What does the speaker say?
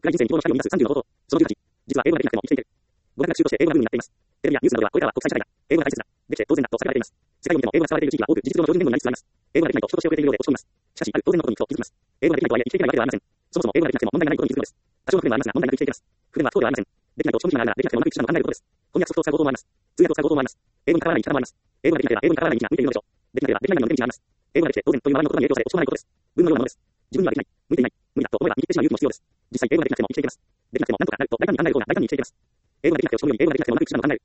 暗い人生に希望の光を見出す30の冒頭。その18。実は英語ができなくても生きていける。語学学習として英語がブームになっています。テレビやニュースなどではこれからは国際社会だ。英語が大切だ。できて当然だと叫ばれています。世界を見ても英語が使われている地域は多く、事実上の標準言語になりつつあります。英語ができないと人として遅れているようで落ち込みます。しかし、ある当然のことにふと気づきます。英語ができないとはいえ生きていけないわけではありません。そもそも英語ができなくても問題がないことに気づくのです。多少の不便はありますが問題なく生きていけます。不便はそうではありません。できないと正直ながらできなくてもうまくいく手段を考えることです。翻訳ソフトを使うこともあります。通訳を使うこともあります。英語に関わらない生き方もあります。英語ができなければ英語に関わらない道が向いているのでしょう。できなければできないので道があります。英語ができて当然という学びの言葉に影響され落ち込まないことです。文のようなものです。自分にはできない、向いていない、無理だと思えば見切ってしまう勇気も必要です。実際英語ができなくても生きていけます。できなくても何とかなると大胆に考える方が大胆に生きていけます。英語ができなくてもそのように英語ができなくてもうまくいく手段を考える。